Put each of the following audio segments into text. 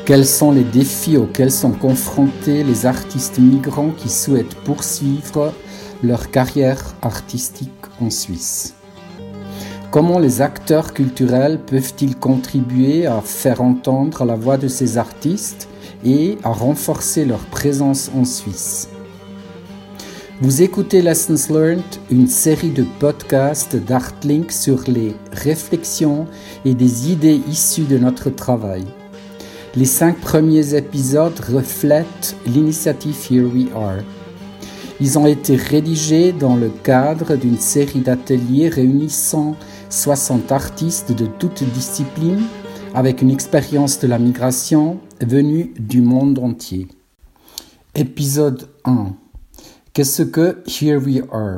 Quels sont les défis auxquels sont confrontés les artistes migrants qui souhaitent poursuivre leur carrière artistique en Suisse? Comment les acteurs culturels peuvent-ils contribuer à faire entendre la voix de ces artistes et à renforcer leur présence en Suisse? Vous écoutez Lessons Learned, une série de podcasts d'Artlink sur les réflexions et des idées issues de notre travail. Les 5 premiers épisodes reflètent l'initiative Here We Are. Ils ont été rédigés dans le cadre d'une série d'ateliers réunissant 60 artistes de toutes disciplines avec une expérience de la migration venue du monde entier. Épisode 1. Qu'est-ce que Here We Are?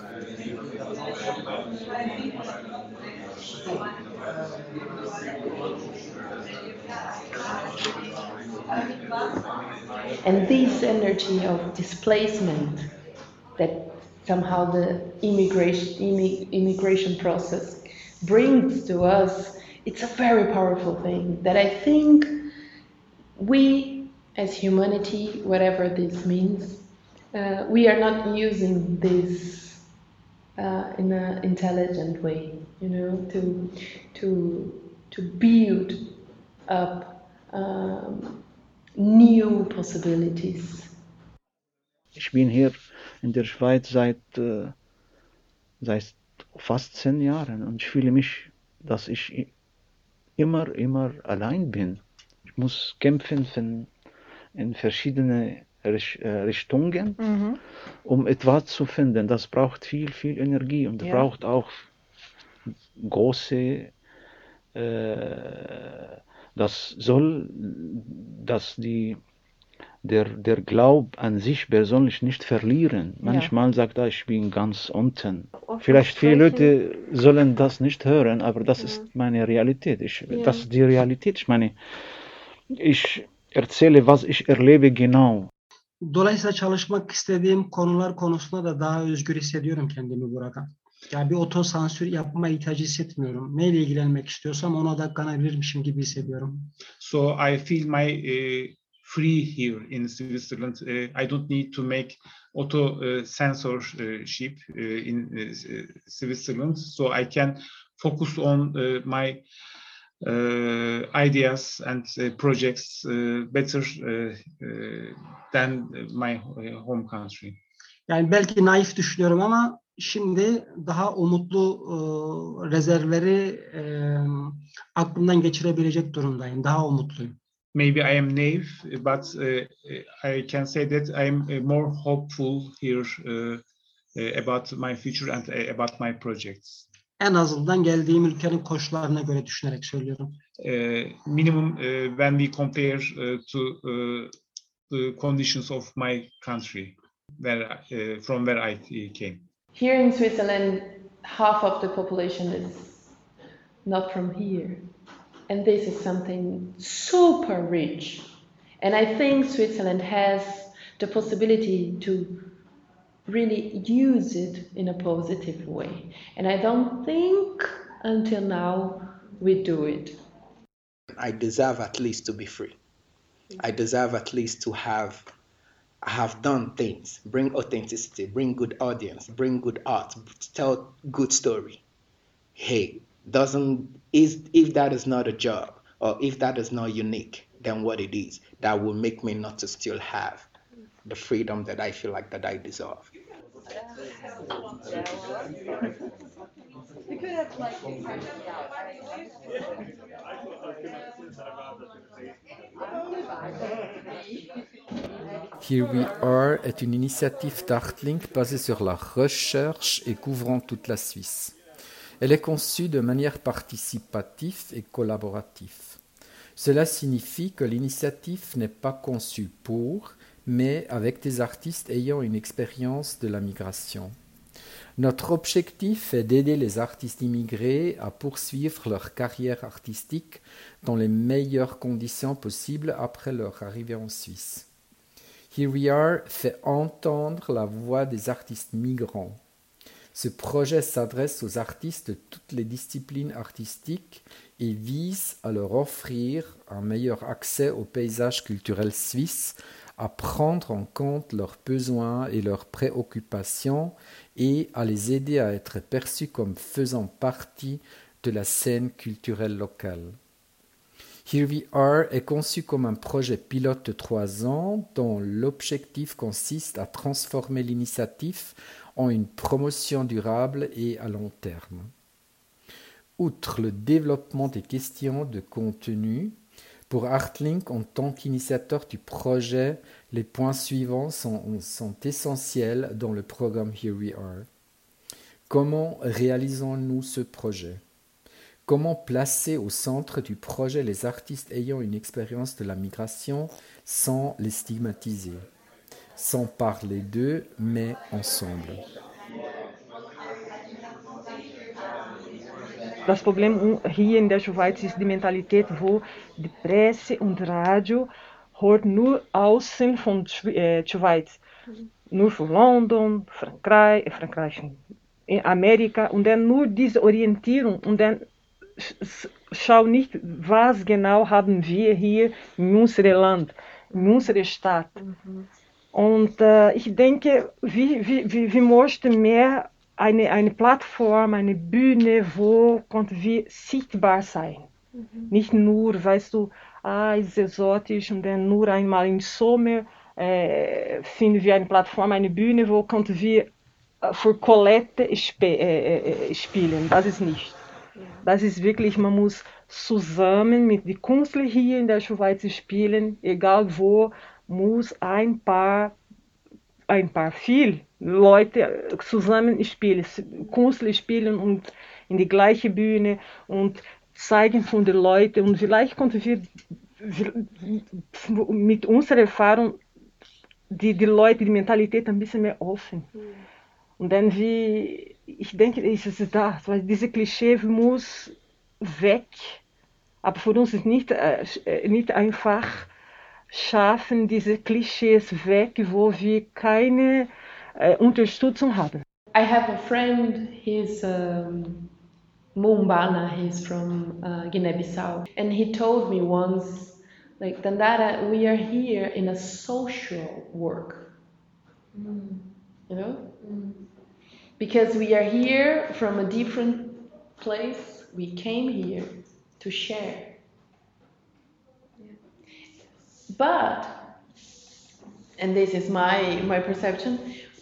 And this energy of displacement that somehow the immigration process brings to us, it's a very powerful thing that I think we as humanity, whatever this means, we are not using this in an intelligent way, to build up new possibilities. Ich bin hier in der Schweiz seit fast 10 Jahren und ich fühle mich, dass ich immer allein bin. Ich muss kämpfen in verschiedene Richtungen, um etwas zu finden. Das braucht viel Energie und braucht auch große, der Glaub an sich persönlich nicht verlieren. Manchmal sagt er, ich bin ganz unten. Vielleicht viele Leute sollen das nicht hören, aber das ist meine Realität. Das ist die Realität. Ich meine, ich erzähle, was ich erlebe genau. Dolayısıyla çalışmak istediğim konular konusunda da daha özgür hissediyorum kendimi burada. Yani bir otosansür yapma ihtiyacı hissetmiyorum. Neyle ilgilenmek istiyorsam ona odaklanabilirmişim gibi hissediyorum. So I feel my free here in Switzerland. I don't need to make censorship in Switzerland. So I can focus on my ideas and projects better than my home country. Yani belki naif düşünüyorum ama şimdi daha umutlu rezervleri aklımdan geçirebilecek durumdayım. Daha umutluyum. Maybe I am naive, but I can say that I am more hopeful here about my future and about my projects. En azından geldiğim ülkenin koşullarına göre düşünerek söylüyorum. Minimum when we compare to the conditions of my country, from where I came. Here in Switzerland, half of the population is not from here. And this is something super rich. And I think Switzerland has the possibility to really use it in a positive way. And I don't think until now we do it. I deserve at least to be free. I deserve at least to have done things, bring authenticity, bring good audience, bring good art, tell good story. Hey, if that is not a job or if that is not unique, then what it is, that will make me not to still have the freedom that I feel like that I deserve. Here We Are est une initiative d'Artlink basée sur la recherche et couvrant toute la Suisse. Elle est conçue de manière participative et collaborative. Cela signifie que l'initiative n'est pas conçue pour, mais avec des artistes ayant une expérience de la migration. Notre objectif est d'aider les artistes immigrés à poursuivre leur carrière artistique dans les meilleures conditions possibles après leur arrivée en Suisse. Here We Are fait entendre la voix des artistes migrants. Ce projet s'adresse aux artistes de toutes les disciplines artistiques et vise à leur offrir un meilleur accès au paysage culturel suisse, à prendre en compte leurs besoins et leurs préoccupations et à les aider à être perçus comme faisant partie de la scène culturelle locale. Here We Are est conçu comme un projet pilote de 3 ans dont l'objectif consiste à transformer l'initiative en une promotion durable et à long terme. Outre le développement des questions de contenu, pour Artlink, en tant qu'initiateur du projet, les points suivants sont essentiels dans le programme Here We Are. Comment réalisons-nous ce projet ? Comment placer au centre du projet les artistes ayant une expérience de la migration sans les stigmatiser, sans parler d'eux, mais ensemble? Das Problem hier in der Schweiz ist die Mentalität, wo die Presse und Radio hört nur außen von Schweiz. Nur von London, Frankreich, in Amerika und dann nur diese Orientierung und dann schau nicht, was genau haben wir hier in unserem Land, in unserer Stadt. Und ich denke, wir möchten mehr eine Plattform, eine Bühne, wo konnten wir sichtbar sein. Nicht nur, weißt du, ist exotisch und dann nur einmal im Sommer finden wir eine Plattform, eine Bühne, wo konnten wir für Colette spielen. Das ist nicht. Das ist wirklich, man muss zusammen mit den Künstlern hier in der Schweiz spielen, egal wo, muss viel Leute zusammen spielen, Künstler spielen und in die gleiche Bühne und zeigen von den Leuten und vielleicht konnten wir mit unserer Erfahrung die Leute, die Mentalität ein bisschen mehr offen. Und dann ich denke, ist es das, weil diese Klischee muss weg, aber für uns ist nicht einfach schaffen, diese Klischees weg, wo wir keine Unterstützung haben. I have a friend, he's Mumbana, he's from Guinea-Bissau, and he told me once, like, Dandara, we are here in a social work, you know? Because we are here from a different place, we came here to share. But, and this is my perception,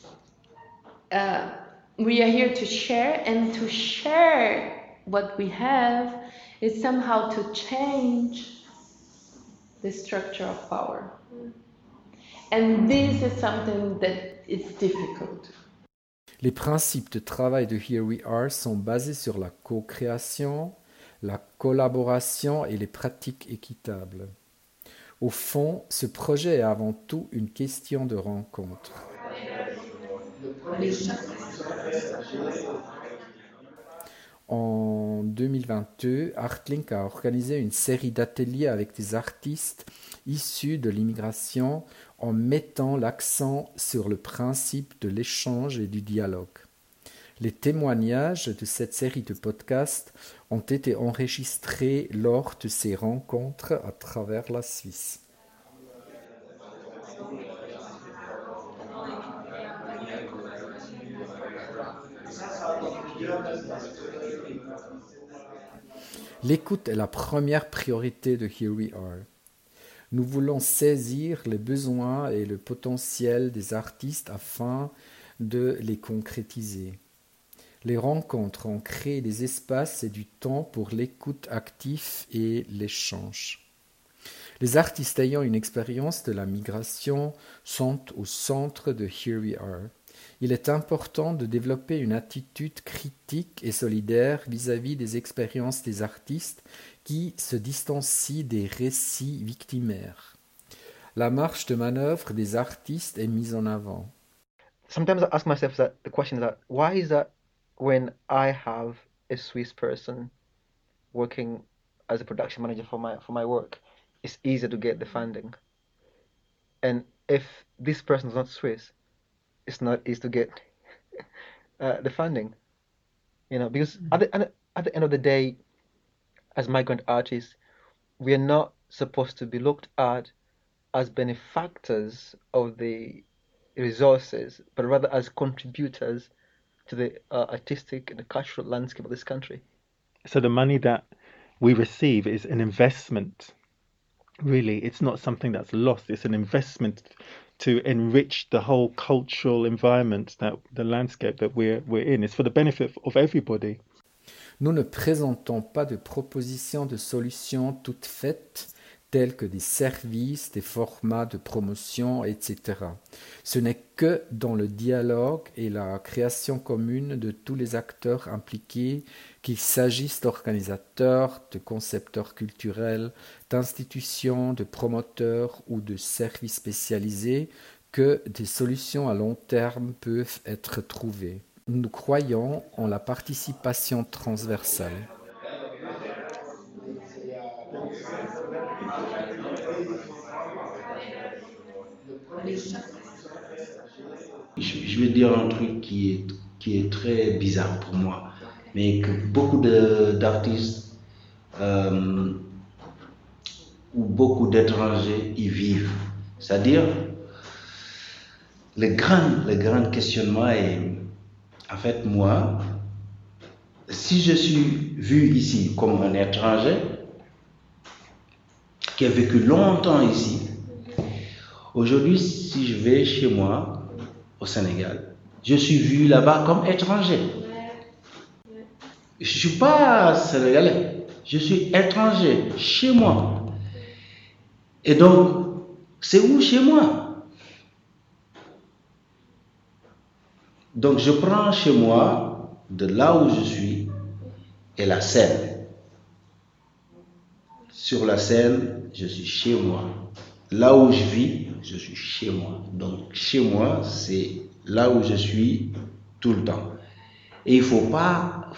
we are here to share, and to share what we have is somehow to change the structure of power. And this is something that is difficult. Les principes de travail de Here We Are sont basés sur la co-création, la collaboration et les pratiques équitables. Au fond, ce projet est avant tout une question de rencontre. En 2022, Artlink a organisé une série d'ateliers avec des artistes issus de l'immigration en mettant l'accent sur le principe de l'échange et du dialogue. Les témoignages de cette série de podcasts ont été enregistrés lors de ces rencontres à travers la Suisse. L'écoute est la première priorité de Here We Are. Nous voulons saisir les besoins et le potentiel des artistes afin de les concrétiser. Les rencontres ont créé des espaces et du temps pour l'écoute active et l'échange. Les artistes ayant une expérience de la migration sont au centre de Here We Are. Il est important de développer une attitude critique et solidaire vis-à-vis des expériences des artistes qui se distancient des récits victimaires. La marge de manœuvre des artistes est mise en avant. Sometimes I ask myself the question that why is that when I have a Swiss person working as a production manager for my work, it's easier to get the funding, and if this person is not Swiss, it's not easy to get the funding. Because at the end of the day, as migrant artists, we are not supposed to be looked at as benefactors of the resources, but rather as contributors to the artistic and the cultural landscape of this country. So the money that we receive is an investment. Really, it's not something that's lost. It's an investment to enrich the whole cultural environment, that the landscape that we're in. It's for the benefit of everybody. Nous ne présentons pas de propositions de solutions toutes faites, telles que des services, des formats de promotion, etc. Ce n'est que dans le dialogue et la création commune de tous les acteurs impliqués, qu'il s'agisse d'organisateurs, de concepteurs culturels, d'institutions, de promoteurs ou de services spécialisés, que des solutions à long terme peuvent être trouvées. Nous croyons en la participation transversale. Je vais dire un truc qui est très bizarre pour moi, mais que beaucoup d'artistes ou beaucoup d'étrangers y vivent. C'est-à-dire, le grand questionnement est, en fait, moi, si je suis vu ici comme un étranger qui a vécu longtemps ici, aujourd'hui, si je vais chez moi, au Sénégal, je suis vu là-bas comme étranger. Je ne suis pas sénégalais, je suis étranger chez moi. Et donc, c'est où chez moi? Donc, je prends chez moi, de là où je suis, et la scène. Sur la scène, je suis chez moi. Là où je vis, je suis chez moi. Donc, chez moi, c'est là où je suis tout le temps. Et il faut pas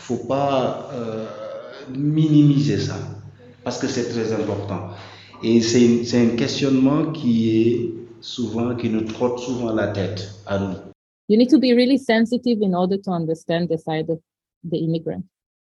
minimiser ça, parce que c'est très important. Et c'est un questionnement qui nous trotte souvent la tête à nous. You need to be really sensitive in order to understand the side of the immigrant.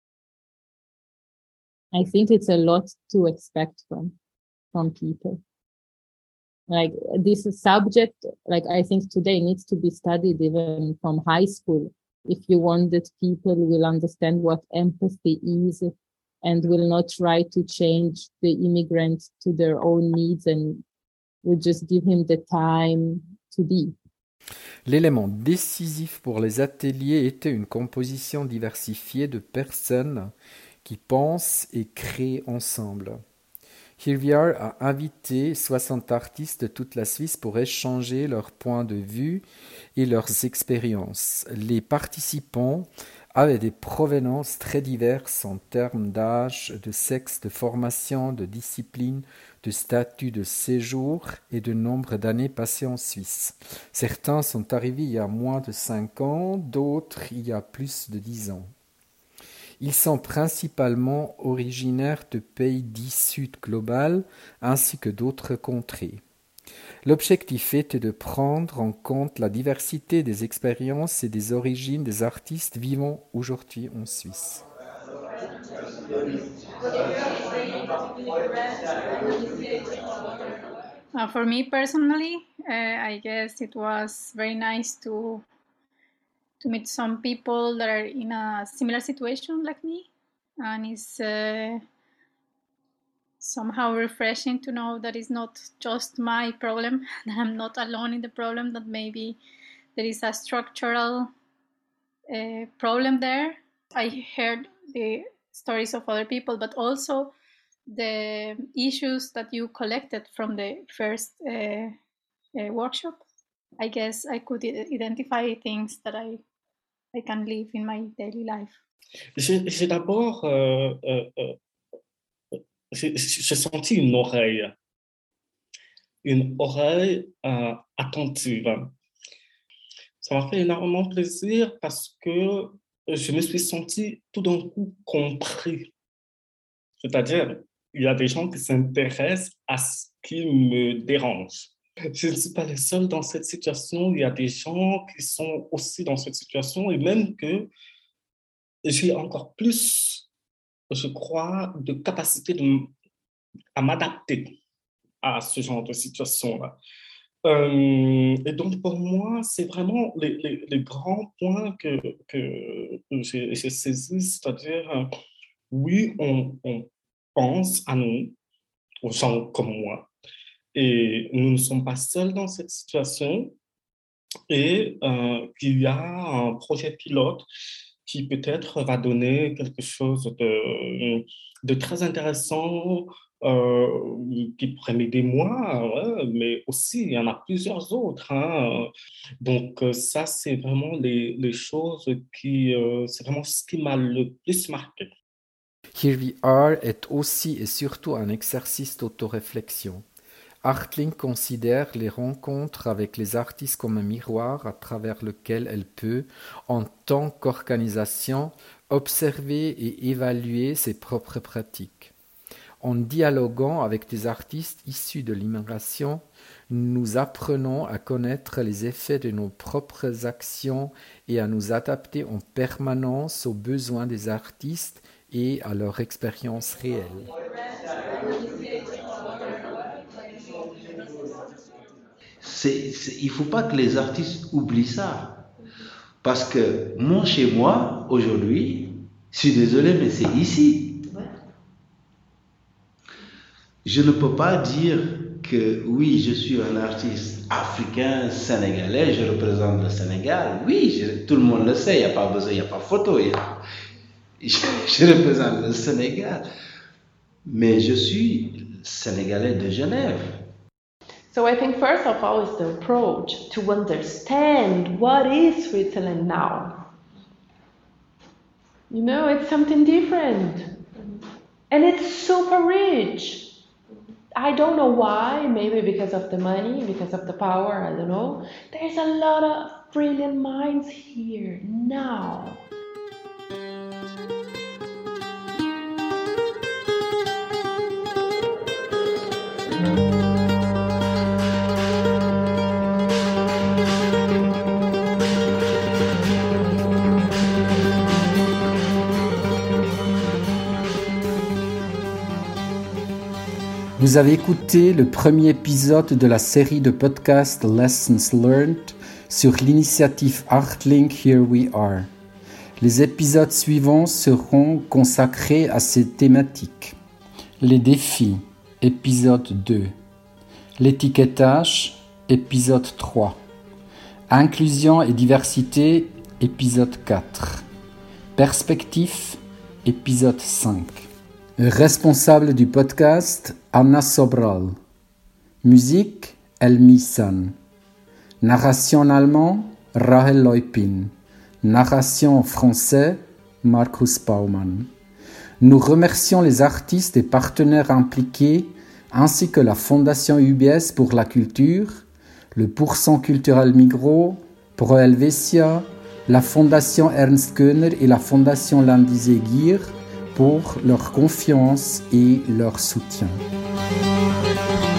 I think it's a lot to expect from people. Like this subject, like I think today needs to be studied even from high school. If you want that people will understand what empathy is and will not try to change the immigrant to their own needs and will just give him the time to be. L'élément décisif pour les ateliers était une composition diversifiée de personnes qui pensent et créent ensemble. Here We Are a invité 60 artistes de toute la Suisse pour échanger leurs points de vue et leurs expériences. Les participants avaient des provenances très diverses en termes d'âge, de sexe, de formation, de discipline, de statut de séjour et de nombre d'années passées en Suisse. Certains sont arrivés il y a moins de 5 ans, d'autres il y a plus de 10 ans. Ils sont principalement originaires de pays dits Sud global ainsi que d'autres contrées. L'objectif était de prendre en compte la diversité des expériences et des origines des artistes vivant aujourd'hui en Suisse. For me personally, I guess it was very nice to meet some people that are in a similar situation like me, and it's somehow refreshing to know that it's not just my problem, that I'm not alone in the problem, that maybe there is a structural problem there. I heard the stories of other people, but also the issues that you collected from the first workshop. I guess I could identify things that I can live in my daily life. J'ai d'abord j'ai senti une oreille attentive. Ça m'a fait énormément plaisir parce que je me suis senti tout d'un coup compris. C'est-à-dire, il y a des gens qui s'intéressent à ce qui me dérange. Je ne suis pas le seul dans cette situation. Il y a des gens qui sont aussi dans cette situation et même que j'ai encore plus, je crois, de capacité à m'adapter à ce genre de situation-là. Et donc, pour moi, c'est vraiment les grands points que j'ai saisis, c'est-à-dire, oui, on pense à nous, aux gens comme moi, et nous ne sommes pas seuls dans cette situation, et qu'il y a un projet pilote qui peut-être va donner quelque chose de très intéressant, qui pourrait m'aider moi, mais aussi il y en a plusieurs autres. Hein. Donc ça, c'est vraiment les choses c'est vraiment ce qui m'a le plus marqué. Here We Are est aussi et surtout un exercice d'autoréflexion. Artling considère les rencontres avec les artistes comme un miroir à travers lequel elle peut, en tant qu'organisation, observer et évaluer ses propres pratiques. En dialoguant avec des artistes issus de l'immigration, nous apprenons à connaître les effets de nos propres actions et à nous adapter en permanence aux besoins des artistes et à leur expérience réelle. Il ne faut pas que les artistes oublient ça. Parce que moi, chez moi, aujourd'hui, je suis désolé, mais c'est ici. Je ne peux pas dire que oui, je suis un artiste africain, sénégalais, je représente le Sénégal. Oui, tout le monde le sait, il n'y a pas besoin, il n'y a pas photo. Je représente le Sénégal. Mais je suis sénégalais de Genève. So I think first of all is the approach to understand what is Switzerland now. You know, it's something different. And it's super rich. I don't know why, maybe because of the money, because of the power, I don't know. There's a lot of brilliant minds here now. Vous avez écouté le premier épisode de la série de podcasts Lessons Learned sur l'initiative Artling Here We Are. Les épisodes suivants seront consacrés à ces thématiques. Les défis, épisode 2. L'étiquetage, épisode 3. Inclusion et diversité, épisode 4. Perspective, épisode 5. Responsable du podcast, Anna Sobral. Musique, Elmi San. Narration en allemand, Rahel Leupin. Narration en français, Markus Baumann. Nous remercions les artistes et partenaires impliqués, ainsi que la Fondation UBS pour la culture, le Pourcent culturel Migros, Pro Helvetia, la Fondation Ernst Göhner et la Fondation Landis-Egir pour leur confiance et leur soutien.